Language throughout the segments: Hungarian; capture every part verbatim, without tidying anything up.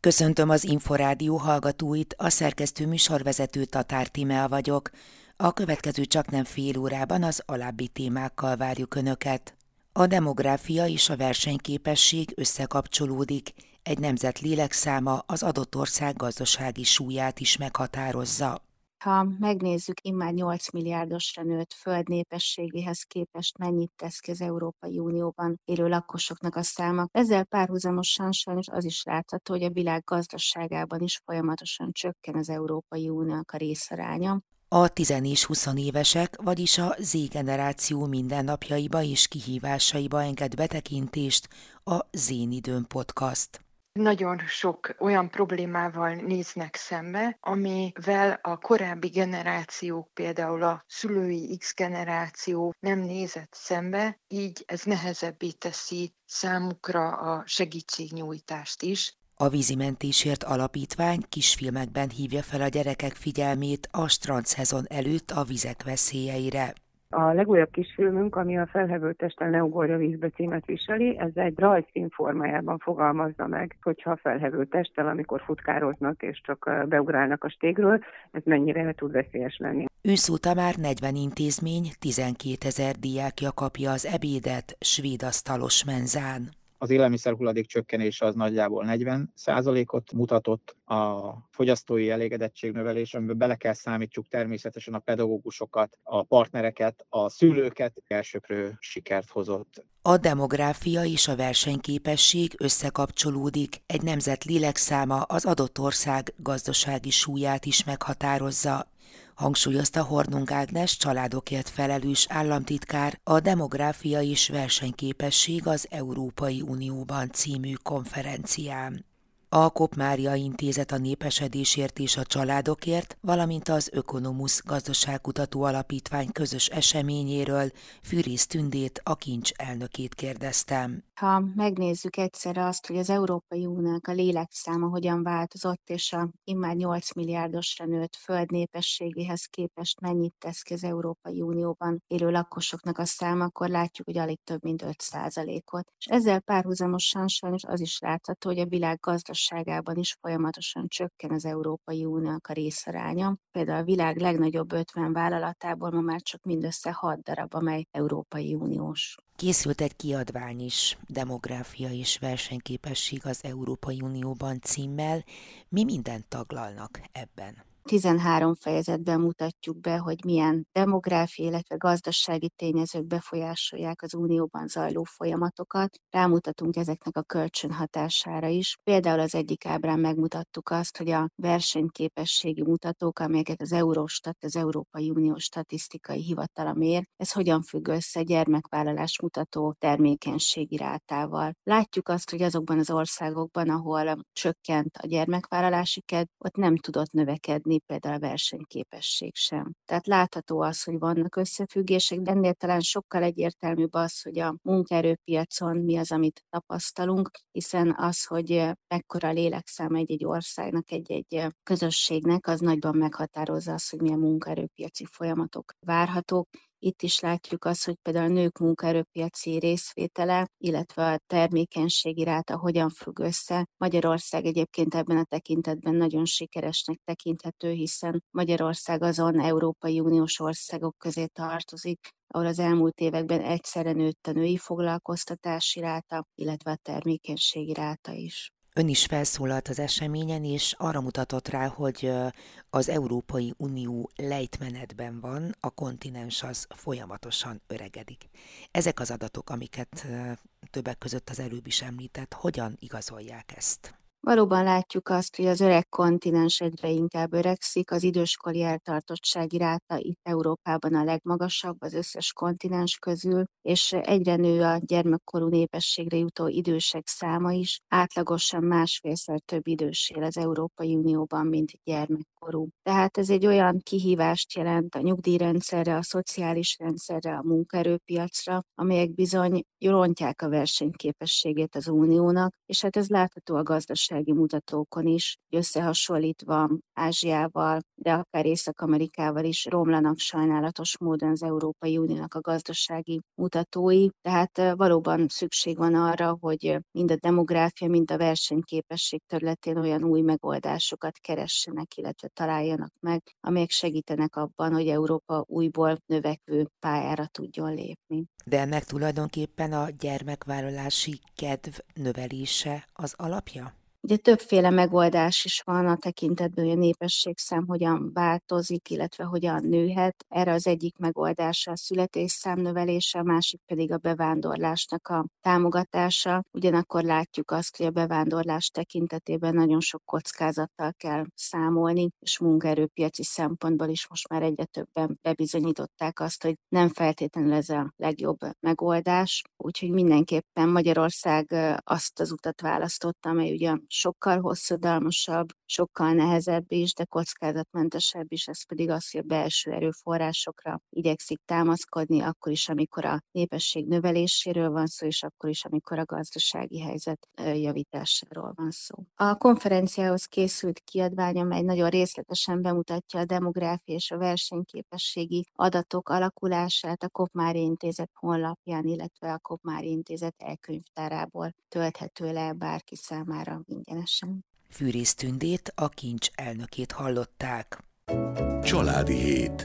Köszöntöm az Inforádió hallgatóit, a szerkesztő műsorvezető Tatár Tímea vagyok. A következő csaknem fél órában az alábbi témákkal várjuk Önöket. A demográfia és a versenyképesség összekapcsolódik, egy nemzet lélekszáma az adott ország gazdasági súlyát is meghatározza. Ha megnézzük, immár nyolc milliárdosra nőtt föld népességéhez képest mennyit tesz ki az Európai Unióban élő lakosoknak a száma, ezzel párhuzamosan sajnos az is látható, hogy a világ gazdaságában is folyamatosan csökken az Európai Uniónak a részaránya. A tíz és húsz évesek, vagyis a Z-generáció mindennapjaiba és kihívásaiba enged betekintést a Zén időn podcast. Nagyon sok olyan problémával néznek szembe, amivel a korábbi generációk, például a szülői X generáció nem nézett szembe, így ez nehezebbé teszi számukra a segítségnyújtást is. A Vízimentésért Alapítvány kisfilmekben hívja fel a gyerekek figyelmét a strandszezon előtt a vizek veszélyeire. A legújabb kisfilmünk, ami a Felhevő testtel ne ugorj a vízbe címet viseli, ez egy rajzfilm formájában fogalmazza meg, hogyha a felhevő testtel, amikor futkároznak és csak beugrálnak a stégről, ez mennyire tud veszélyes lenni. Őszóta már negyven intézmény, tizenkétezer diákja kapja az ebédet svéd asztalos menzán. Az élelmiszerhulladék csökkenése az nagyjából negyven százalékot mutatott, a fogyasztói elégedettség növelés, amiben bele kell számítsuk természetesen a pedagógusokat, a partnereket, a szülőket, elsöprő sikert hozott. A demográfia és a versenyképesség összekapcsolódik, egy nemzet lélekszáma az adott ország gazdasági súlyát is meghatározza, hangsúlyozta Hornung Ágnes családokért felelős államtitkár a Demográfia és versenyképesség az Európai Unióban című konferencián. A Kopp-Mária Intézet a népesedésért és a családokért, valamint az Ökonomusz gazdaságkutató alapítvány közös eseményéről Fűrész Tündét, a Kincs elnökét kérdeztem. Ha megnézzük egyszerre azt, hogy az Európai Uniónak a lélekszáma hogyan változott, és a immár nyolc milliárdosra nőtt föld népességéhez képest mennyit tesz ki az Európai Unióban élő lakosoknak a száma, akkor látjuk, hogy alig több mint öt százalékot. És ezzel párhuzamosan sajnos az is látható, hogy a világ gazdaságában is folyamatosan csökken az Európai Uniónak a részaránya. Például a világ legnagyobb ötven vállalatából ma már csak mindössze hat darab, amely Európai Uniós. Készült egy kiadvány is, Demográfia és versenyképesség az Európai Unióban címmel. Mi mindent taglalnak ebben? tizenhárom fejezetben mutatjuk be, hogy milyen demográfiai, illetve gazdasági tényezők befolyásolják az unióban zajló folyamatokat. Rámutatunk ezeknek a kölcsönhatására is. Például az egyik ábrán megmutattuk azt, hogy a versenyképességi mutatók, amelyeket az Eurostat, az Európai Unió Statisztikai Hivatala mér, ez hogyan függ össze gyermekvállalás mutató termékenységi rátával. Látjuk azt, hogy azokban az országokban, ahol csökkent a gyermekvállalási kedv, ott nem tudott növekedni például a versenyképesség sem. Tehát látható az, hogy vannak összefüggések, de ennél talán sokkal egyértelműbb az, hogy a munkaerőpiacon mi az, amit tapasztalunk, hiszen az, hogy mekkora a lélekszám egy-egy országnak, egy-egy közösségnek, az nagyban meghatározza azt, hogy milyen munkaerőpiaci folyamatok várhatók. Itt is látjuk azt, hogy például a nők munkaerőpiaci részvétele, illetve a termékenységi ráta hogyan függ össze. Magyarország egyébként ebben a tekintetben nagyon sikeresnek tekinthető, hiszen Magyarország azon Európai Uniós országok közé tartozik, ahol az elmúlt években egyszerre nőtt a női foglalkoztatási ráta, illetve a termékenységi ráta is. Ön is felszólalt az eseményen, és arra mutatott rá, hogy az Európai Unió lejtmenetben van, a kontinens az folyamatosan öregedik. Ezek az adatok, amiket többek között az előbb is említett, hogyan igazolják ezt? Valóban látjuk azt, hogy az öreg kontinens egyre inkább öregszik, az időskori eltartottsági ráta itt Európában a legmagasabb az összes kontinens közül, és egyre nő a gyermekkorú népességre jutó idősek száma is, átlagosan másfélszer több idős él az Európai Unióban, mint gyermekkor. korú. Tehát ez egy olyan kihívást jelent a nyugdíjrendszerre, a szociális rendszerre, a munkaerőpiacra, amelyek bizony rontják a versenyképességét az uniónak, és hát ez látható a gazdasági mutatókon is, összehasonlítva Ázsiával, de akár Észak-Amerikával is romlanak sajnálatos módon az Európai Uniónak a gazdasági mutatói. Tehát valóban szükség van arra, hogy mind a demográfia, mind a versenyképesség területén olyan új megoldásokat keressenek, illetve találjanak meg, amelyek segítenek abban, hogy Európa újból növekvő pályára tudjon lépni. De ennek tulajdonképpen a gyermekvállalási kedv növelése az alapja? Ugye többféle megoldás is van a tekintetben, hogy a népességszám hogyan változik, illetve hogyan nőhet. Erre az egyik megoldása a születésszám növelése, a másik pedig a bevándorlásnak a támogatása. Ugyanakkor látjuk azt, hogy a bevándorlás tekintetében nagyon sok kockázattal kell számolni, és munkaerőpiaci szempontból is most már egyre többen bebizonyították azt, hogy nem feltétlenül ez a legjobb megoldás. Úgyhogy mindenképpen Magyarország azt az utat választotta, amely ugye sokkal hosszadalmasabb, sokkal nehezebb is, de kockázatmentesebb is, ez pedig az, hogy a belső erőforrásokra igyekszik támaszkodni, akkor is, amikor a népesség növeléséről van szó, és akkor is, amikor a gazdasági helyzet javításáról van szó. A konferenciához készült kiadvány, amely nagyon részletesen bemutatja a demográfia és a versenyképességi adatok alakulását, a Koppmáry Intézet honlapján, illetve a Koppmáry Intézet e-könyvtárából tölthető le bárki számára ingyenesen. Fűrész Tündét, a Kincs elnökét hallották. Családi hét.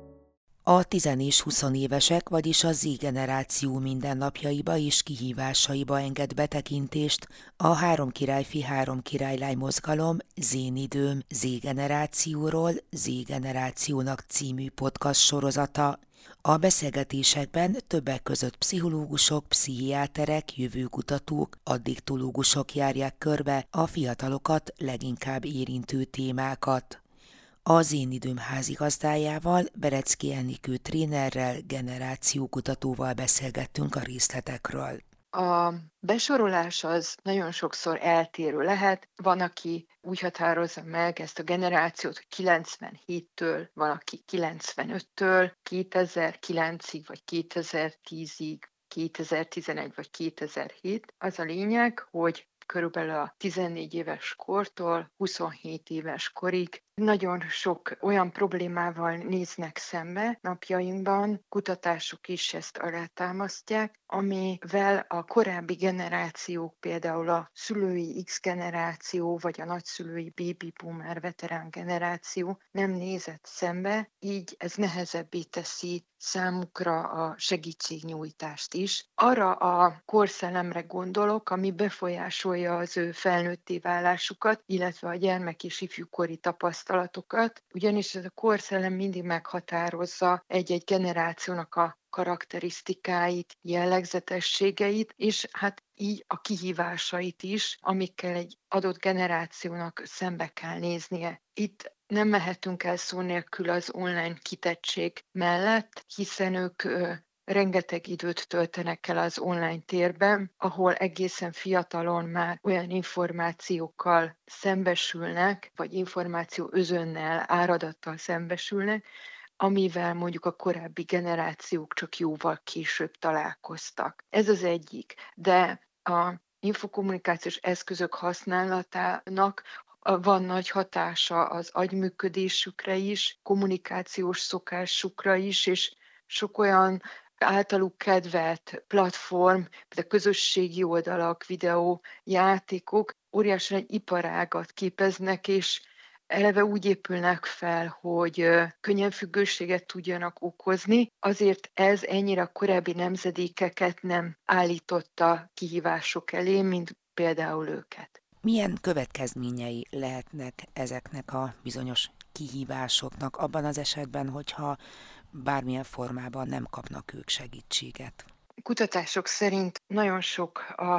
A tíz és húsz évesek, vagyis a Z-generáció mindennapjaiba és kihívásaiba enged betekintést a Három királyfi, három királylány mozgalom Zén időm Z-generációról Z-generációnak című podcast sorozata. A beszélgetésekben többek között pszichológusok, pszichiáterek, jövőkutatók, addiktológusok járják körbe a fiatalokat leginkább érintő témákat. Az Én időm házigazdájával, Berecki Enikő trénerrel, generációkutatóval beszélgettünk a részletekről. A besorolás az nagyon sokszor eltérő lehet. Van, aki úgy határozza meg ezt a generációt, hogy kilencvenhéttől, van, aki kilencvenöttől, kétezer-kilencig vagy kétezer-tízig, kétezer-tizenegy vagy kétezer-hét. Az a lényeg, hogy körülbelül a tizennégy éves kortól huszonhét éves korig nagyon sok olyan problémával néznek szembe napjainkban, kutatások is ezt alátámasztják, amivel a korábbi generációk, például a szülői X generáció, vagy a nagyszülői baby boomer veterán generáció nem nézett szembe, így ez nehezebbé teszi számukra a segítségnyújtást is. Arra a korszellemre gondolok, ami befolyásolja az ő felnőtté válásukat, illetve a gyermek és ifjúkori tapasztalatokat, ugyanis ez a korszellem mindig meghatározza egy-egy generációnak a karakterisztikáit, jellegzetességeit, és hát így a kihívásait is, amikkel egy adott generációnak szembe kell néznie. Itt nem mehetünk el szó nélkül az online kitettség mellett, hiszen ők ö, rengeteg időt töltenek el az online térben, ahol egészen fiatalon már olyan információkkal szembesülnek, vagy információ özönnel, áradattal szembesülnek, amivel mondjuk a korábbi generációk csak jóval később találkoztak. Ez az egyik, de a infokommunikációs eszközök használatának van nagy hatása az agyműködésükre is, kommunikációs szokásukra is, és sok olyan általuk kedvelt platform, a közösségi oldalak, videójátékok óriásan egy iparágat képeznek, és eleve úgy épülnek fel, hogy könnyen függőséget tudjanak okozni, azért ez ennyire a korábbi nemzedékeket nem állította kihívások elé, mint például őket. Milyen következményei lehetnek ezeknek a bizonyos kihívásoknak abban az esetben, hogyha bármilyen formában nem kapnak ők segítséget? Kutatások szerint nagyon sok a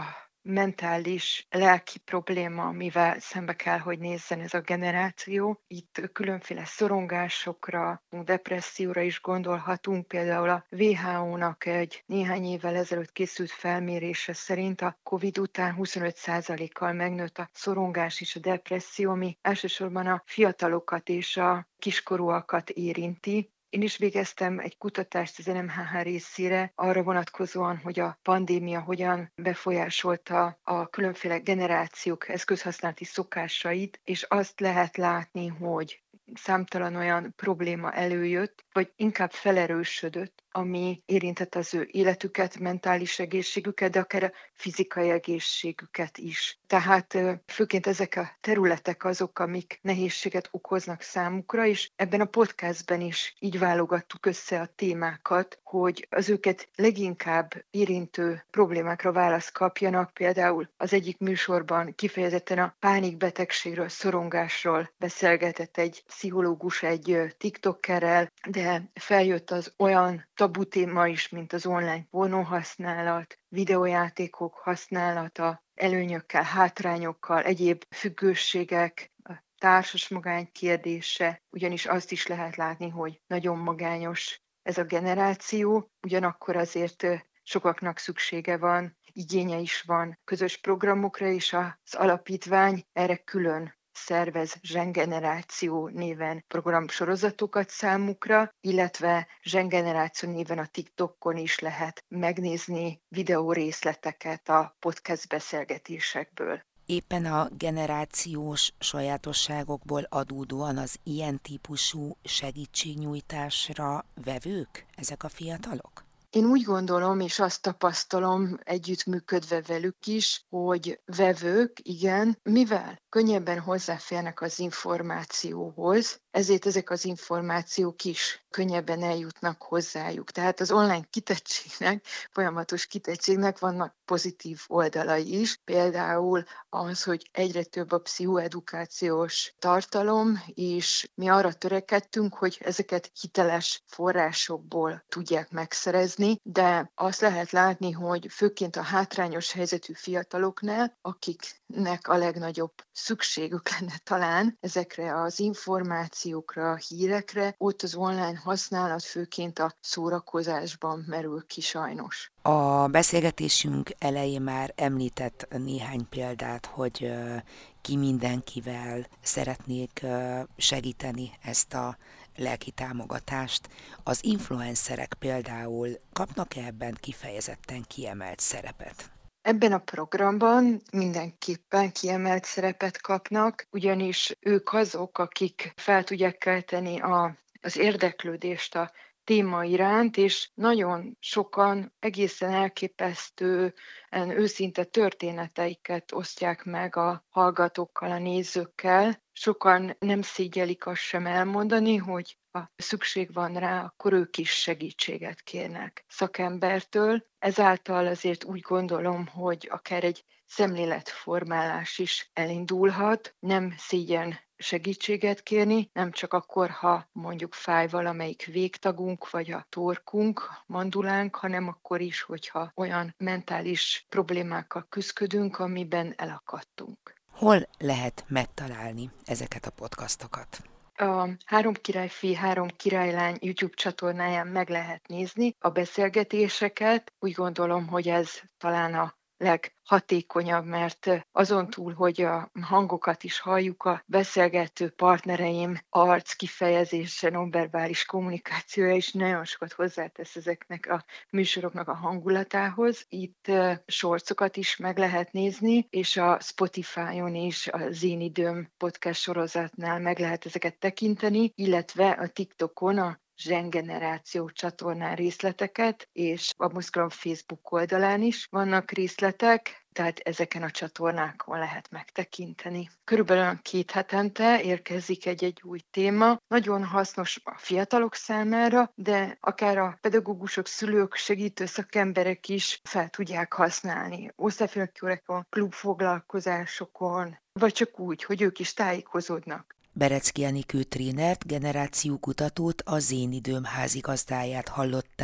mentális, lelki probléma, amivel szembe kell, hogy nézzen ez a generáció. Itt különféle szorongásokra, depresszióra is gondolhatunk. Például a dupla vé há ó-nak egy néhány évvel ezelőtt készült felmérése szerint a Covid után huszonöt százalékkal megnőtt a szorongás és a depresszió, ami elsősorban a fiatalokat és a kiskorúakat érinti. Én is végeztem egy kutatást az en em há há részére arra vonatkozóan, hogy a pandémia hogyan befolyásolta a különféle generációk eszközhasználati szokásait, és azt lehet látni, hogy számtalan olyan probléma előjött, vagy inkább felerősödött, ami érintett az ő életüket, mentális egészségüket, de akár a fizikai egészségüket is. Tehát főként ezek a területek azok, amik nehézséget okoznak számukra, és ebben a podcastben is így válogattuk össze a témákat, hogy az őket leginkább érintő problémákra választ kapjanak. Például az egyik műsorban kifejezetten a pánikbetegségről, szorongásról beszélgetett egy pszichológus egy tiktokerrel, de feljött az olyan tabu téma is, mint az online pornó használat, videójátékok használata, előnyökkel, hátrányokkal, egyéb függőségek, a társas magány kérdése, ugyanis azt is lehet látni, hogy nagyon magányos ez a generáció, ugyanakkor azért sokaknak szüksége van, igénye is van közös programokra, és az alapítvány erre külön szervez Zsengeneráció néven programsorozatokat számukra, illetve Zsengeneráció néven a TikTokon is lehet megnézni videó részleteket a podcast beszélgetésekből. Éppen a generációs sajátosságokból adódóan az ilyen típusú segítségnyújtásra vevők ezek a fiatalok? Én úgy gondolom, és azt tapasztalom együttműködve velük is, hogy vevők, igen, mivel könnyebben hozzáférnek az információhoz, ezért ezek az információk is könnyebben eljutnak hozzájuk. Tehát az online kitettségnek, folyamatos kitettségnek vannak pozitív oldalai is, például az, hogy egyre több a pszichoedukációs tartalom, és mi arra törekedtünk, hogy ezeket hiteles forrásokból tudják megszerezni, de azt lehet látni, hogy főként a hátrányos helyzetű fiataloknál, akiknek a legnagyobb szükségük lenne talán ezekre az információkra, a hírekre, ott az online használat főként a szórakozásban merül ki sajnos. A beszélgetésünk elején már említett néhány példát, hogy ki mindenkivel szeretnék segíteni ezt a lelki támogatást. Az influencerek például kapnak-e ebben kifejezetten kiemelt szerepet? Ebben a programban mindenképpen kiemelt szerepet kapnak, ugyanis ők azok, akik fel tudják kelteni a, az érdeklődést a téma iránt, és nagyon sokan egészen elképesztően őszinte történeteiket osztják meg a hallgatókkal, a nézőkkel. Sokan nem szégyelik azt sem elmondani, hogy ha szükség van rá, akkor ők is segítséget kérnek szakembertől. Ezáltal azért úgy gondolom, hogy akár egy szemléletformálás is elindulhat, nem szégyen segítséget kérni, nem csak akkor, ha mondjuk fáj valamelyik végtagunk, vagy a torkunk, mandulánk, hanem akkor is, hogyha olyan mentális problémákkal küzdködünk, amiben elakadtunk. Hol lehet megtalálni ezeket a podcastokat? A Három királyfi, Három királylány YouTube csatornáján meg lehet nézni a beszélgetéseket. Úgy gondolom, hogy ez talán a leghatékonyabb, mert azon túl, hogy a hangokat is halljuk, a beszélgető partnereim arc kifejezése, nonverbális kommunikációja is nagyon sokat hozzátesz ezeknek a műsoroknak a hangulatához. Itt shortsokat is meg lehet nézni, és a Spotify-on is, az Én időm podcast sorozatnál meg lehet ezeket tekinteni, illetve a TikTokon a Zsengeneráció csatornán részleteket, és a Mozgalom Facebook oldalán is vannak részletek, tehát ezeken a csatornákon lehet megtekinteni. Körülbelül két hetente érkezik egy-egy új téma. Nagyon hasznos a fiatalok számára, de akár a pedagógusok, szülők, segítő szakemberek is fel tudják használni. Osztályfőnöki órákon, klubfoglalkozásokon, vagy csak úgy, hogy ők is tájékozódnak. Berecki Enikő trénert, generációkutatót, az Én időm házigazdáját hallották.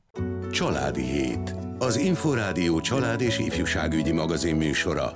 Családi Hét. Az Inforádió család és ifjúságügyi magazin műsora.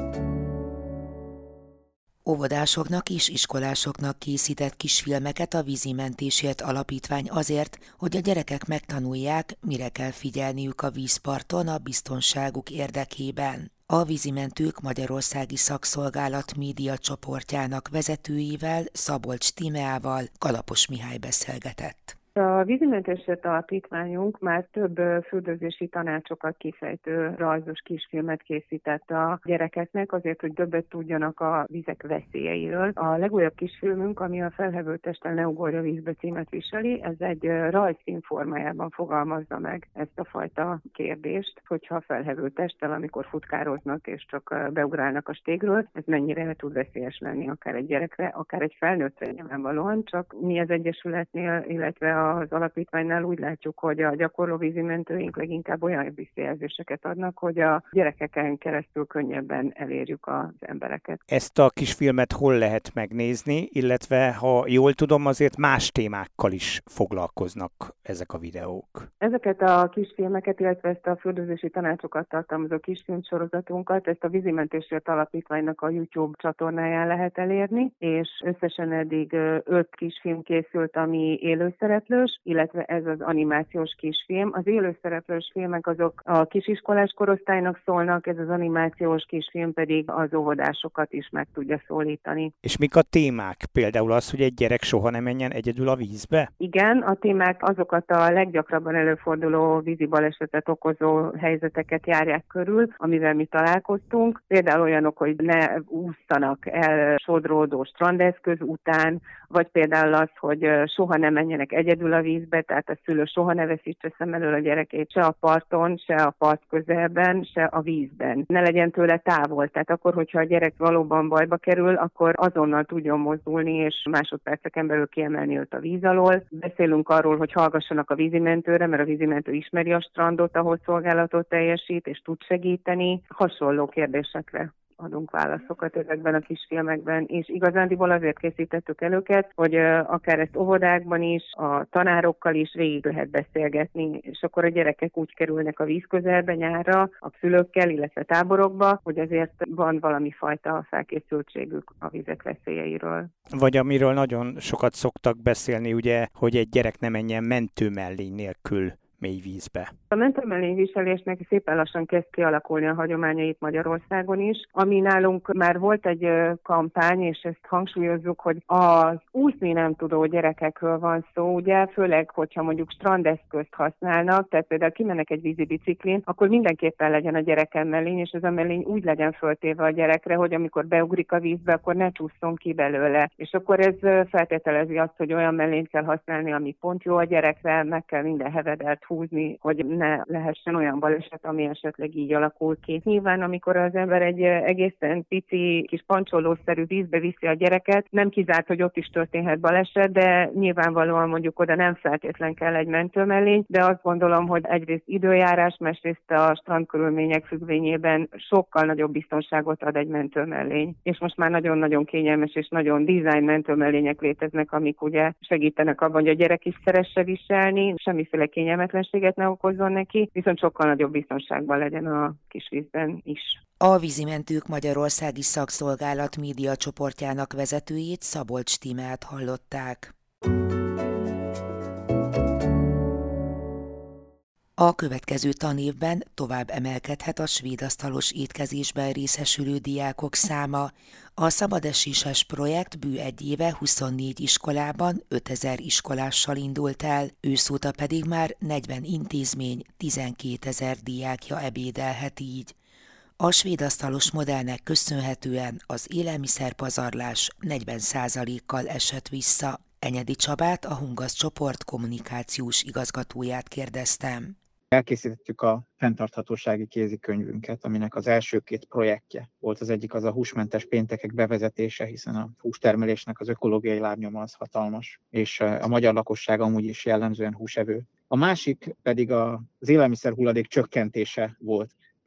Óvodásoknak és iskolásoknak készített kisfilmeket a Vízimentésért Alapítvány azért, hogy a gyerekek megtanulják, mire kell figyelniük a vízparton a biztonságuk érdekében. A Vízimentők Magyarországi Szakszolgálat média csoportjának vezetőjével, Szabolcs Tímeával Kalapos Mihály beszélgetett. A Vízimentésért Alapítványunk már több fürdőzési tanácsokat kifejtő rajzos kisfilmet készített a gyerekeknek, azért, hogy többet tudjanak a vizek veszélyeiről. A legújabb kisfilmünk, ami a Felhevült testtel ne ugorj a vízbe címet viseli, ez egy rajzfilm formájában fogalmazza meg ezt a fajta kérdést, hogyha a felhevült testtel, amikor futkároznak és csak beugrálnak a stégről, ez mennyire tud veszélyes lenni akár egy gyerekre, akár egy felnőttre nyilvánvalóan, csak mi az Egyesületnél, illetve az alapítványnál úgy látjuk, hogy a gyakorló vízimentőink leginkább olyan visszajelzéseket adnak, hogy a gyerekeken keresztül könnyebben elérjük az embereket. Ezt a kisfilmet hol lehet megnézni, illetve ha jól tudom, azért más témákkal is foglalkoznak ezek a videók. Ezeket a kisfilmeket, illetve ezt a fürdőzési tanácsokat tartalmazó kisfilmsorozatunkat, ezt a Vízimentésért Alapítványnak a YouTube csatornáján lehet elérni, és összesen eddig öt kisfilm készült, ami élőszereplő, illetve ez az animációs kisfilm. Az élőszereplős filmek azok a kisiskolás korosztálynak szólnak, ez az animációs kisfilm pedig az óvodásokat is meg tudja szólítani. És mik a témák? Például az, hogy egy gyerek soha nem menjen egyedül a vízbe? Igen, a témák azokat a leggyakrabban előforduló vízi balesetet okozó helyzeteket járják körül, amivel mi találkoztunk. Például olyanok, hogy ne ússzanak el sodródó strandeszköz után, vagy például az, hogy soha nem menjenek egyedül a vízbe, tehát a szülő soha ne veszítse szem elől a gyerekét se a parton, se a part közelben, se a vízben. Ne legyen tőle távol, tehát akkor, hogyha a gyerek valóban bajba kerül, akkor azonnal tudjon mozdulni, és másodperceken belül kiemelni őt a víz alól. Beszélünk arról, hogy hallgassanak a vízimentőre, mert a vízimentő ismeri a strandot, ahol szolgálatot teljesít, és tud segíteni. Hasonló kérdésekre adunk válaszokat ezekben a kisfilmekben, és igazándiból azért készítettük el őket, hogy akár ezt óvodákban is, a tanárokkal is végig lehet beszélgetni, és akkor a gyerekek úgy kerülnek a víz közelbe nyárra, a szülőkkel, illetve táborokba, hogy azért van valami fajta felkészültségük a vizek veszélyeiről. Vagy amiről nagyon sokat szoktak beszélni, ugye, hogy egy gyerek ne menjen mentőmellény nélkül mély vízbe. A mentőmellényviselésnek szépen lassan kezd kialakulni a hagyományait Magyarországon is, ami nálunk már volt egy kampány, és ezt hangsúlyozzuk, hogy az úszni nem tudó gyerekekről van szó, ugye, főleg, hogyha mondjuk strandeszközt használnak, tehát például kimennek egy vízi biciklin, akkor mindenképpen legyen a gyereken mellény, és ez a mellény úgy legyen föltéve a gyerekre, hogy amikor beugrik a vízbe, akkor ne csúszson ki belőle. És akkor ez feltételezi azt, hogy olyan mellényt kell használni, ami pont jó a gyerekre, meg kell minden hevedelt húzni, hogy ne lehessen olyan baleset, ami esetleg így alakul ki. Nyilván, amikor az ember egy egészen pici kis pancsolószerű vízbe viszi a gyereket, nem kizárt, hogy ott is történhet baleset, de nyilvánvalóan mondjuk oda nem feltétlen kell egy mentőmellény, de azt gondolom, hogy egyrészt időjárás, másrészt a strandkörülmények függvényében sokkal nagyobb biztonságot ad egy mentőmellény. És most már nagyon-nagyon kényelmes és nagyon design mentőmellények léteznek, amik ugye segítenek abban, hogy a gyerek is szeresse viselni, semmiféle kényelmetlenséget ne okozzon neki, viszont sokkal nagyobb biztonságban legyen a kisvízben is. A Vízimentők Magyarországi Szakszolgálat média csoportjának vezetőjét, Szabolcs Tímeát hallották. A következő tanévben tovább emelkedhet a svédasztalos étkezésben részesülő diákok száma. A szabadeséses projekt bő egy éve huszonnégy iskolában ötezer iskolással indult el, őszóta pedig már negyven intézmény tizenkétezer diákja ebédelhet így. A svédasztalos modellnek köszönhetően az élelmiszerpazarlás negyven százalékkal esett vissza. Enyedi Csabát, a Hungasz csoport kommunikációs igazgatóját kérdeztem. Elkészítettük a fenntarthatósági kézikönyvünket, aminek az első két projektje volt. Az egyik az a húsmentes péntekek bevezetése, hiszen a hústermelésnek az ökológiai lábnyoma az hatalmas, és a magyar lakosság amúgy is jellemzően húsevő. A másik pedig az élelmiszer hulladék csökkentése volt. És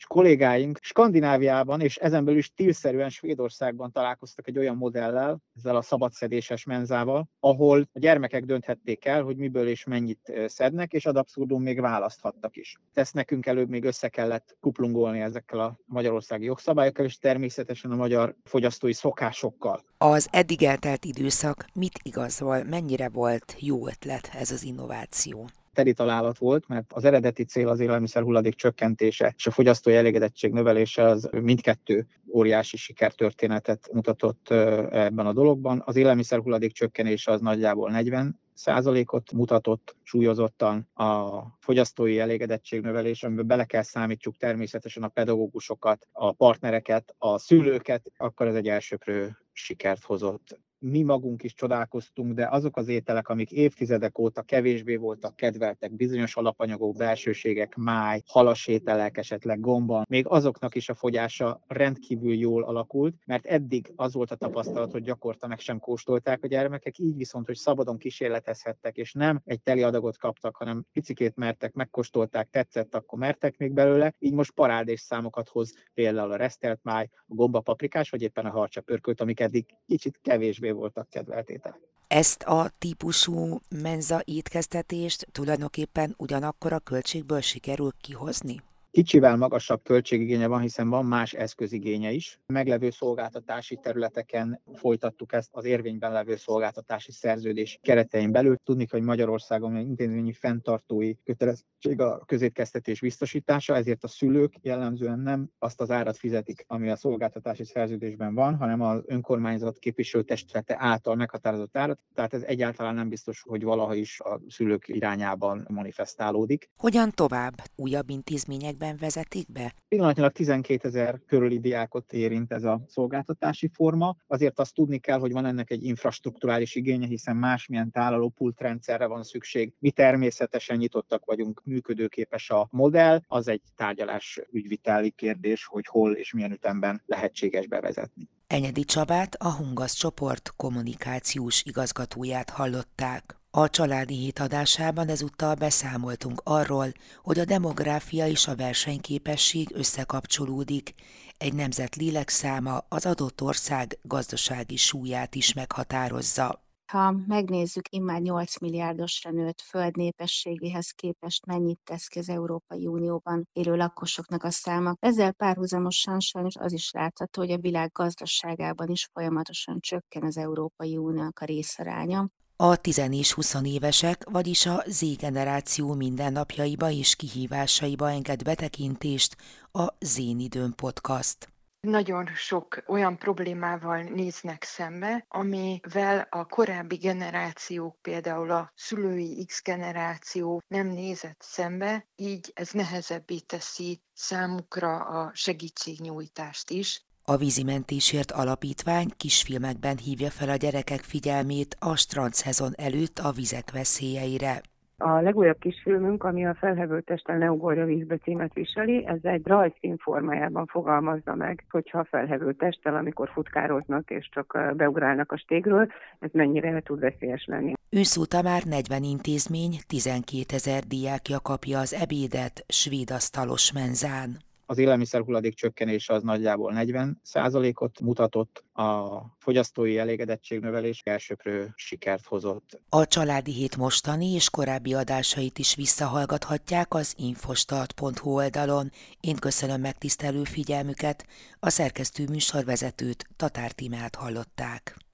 és kollégáink Skandináviában és ezen belül is stílszerűen Svédországban találkoztak egy olyan modellel, ezzel a szabadszedéses menzával, ahol a gyermekek dönthették el, hogy miből és mennyit szednek, és ad abszurdum még választhattak is. Ezt nekünk előbb még össze kellett kuplungolni ezekkel a magyarországi jogszabályokkal, és természetesen a magyar fogyasztói szokásokkal. Az eddig eltelt időszak mit igazol, mennyire volt jó ötlet ez az innováció? Teri találat volt, mert az eredeti cél az élelmiszer hulladék csökkentése és a fogyasztói elégedettség növelése, az mindkettő óriási sikertörténetet mutatott ebben a dologban. Az élelmiszer hulladék csökkenése az nagyjából negyven százalékot mutatott súlyozottan, a fogyasztói elégedettség növelés, amiben bele kell számítsuk természetesen a pedagógusokat, a partnereket, a szülőket, akkor ez egy elsöprő sikert hozott. Mi magunk is csodálkoztunk, de azok az ételek, amik évtizedek óta kevésbé voltak kedveltek, bizonyos alapanyagok, belsőségek, máj, halas ételek, esetleg gomba, még azoknak is a fogyása rendkívül jól alakult, mert eddig az volt a tapasztalat, hogy gyakorta meg sem kóstolták a gyermekek, így viszont, hogy szabadon kísérletezhettek, és nem egy teli adagot kaptak, hanem picikét mertek, megkóstolták, tetszett, akkor mertek még belőle, így most parádés számokat hoz például a resztelt máj, a gomba paprikás, vagy éppen a harcsapörkölt, amik eddig kicsit kevésbé voltak kedvelt ételek. Ezt a típusú menza étkeztetést tulajdonképpen ugyanakkor a költségből sikerül kihozni? Kicsivel magasabb költségigénye van, hiszen van más eszközigénye is. Meglevő szolgáltatási területeken folytattuk ezt az érvényben levő szolgáltatási szerződés keretein belül. Tudni, hogy Magyarországon egy intézményi fenntartói kötelezettség a közétkeztetés biztosítása, ezért a szülők jellemzően nem azt az árat fizetik, ami a szolgáltatási szerződésben van, hanem az önkormányzat képviselőtestülete által meghatározott árat. Tehát ez egyáltalán nem biztos, hogy valaha is a szülők irányában manifestálódik. Hogyan tovább? Újabb intézményekben vezetik be? Pillanatnyilag tizenkétezer körüli diákot érint ez a szolgáltatási forma. Azért azt tudni kell, hogy van ennek egy infrastrukturális igénye, hiszen másmilyen tálaló pultrendszerre van szükség. Mi természetesen nyitottak vagyunk, működőképes a modell, az egy tárgyalás ügyviteli kérdés, hogy hol és milyen ütemben lehetséges bevezetni. Enyedi Csabát, a Hungasz csoport kommunikációs igazgatóját hallották. A Családi Hét adásában ezúttal beszámoltunk arról, hogy a demográfia és a versenyképesség összekapcsolódik, egy nemzet lélekszáma az adott ország gazdasági súlyát is meghatározza. Ha megnézzük, immár nyolc milliárdosra nőtt föld népességéhez képest mennyit tesz ki az Európai Unióban élő lakosoknak a száma. Ezzel párhuzamosan sajnos az is látható, hogy a világ gazdaságában is folyamatosan csökken az Európai Uniónak a részaránya. A tíz és húsz évesek, vagyis a Z-generáció mindennapjaiba és kihívásaiba enged betekintést a Zén időn podcast. Nagyon sok olyan problémával néznek szembe, amivel a korábbi generációk, például a szülői X generáció nem nézett szembe, így ez nehezebbé teszi számukra a segítségnyújtást is. A Vízimentésért Alapítvány kisfilmekben hívja fel a gyerekek figyelmét a strandszezon előtt a vizek veszélyeire. A legújabb kisfilmünk, ami a Felhevült testtel ne ugorj a vízbe címet viseli, ez egy rajzfilm formájában fogalmazza meg, hogyha a felhevült testtel, amikor futkároznak és csak beugrálnak a stégről, ez mennyire tud veszélyes lenni. Őszóta már negyven intézmény, tizenkétezer diákja kapja az ebédet svéd asztalos menzán. Az élelmiszer hulladék csökkenése az nagyjából negyven százalékot mutatott, a fogyasztói elégedettség növelés elsöprő sikert hozott. A Családi Hét mostani és korábbi adásait is visszahallgathatják az infostart pont hu oldalon. Én köszönöm megtisztelő figyelmüket, a szerkesztő műsorvezetőt, Tatár Tímeát hallották.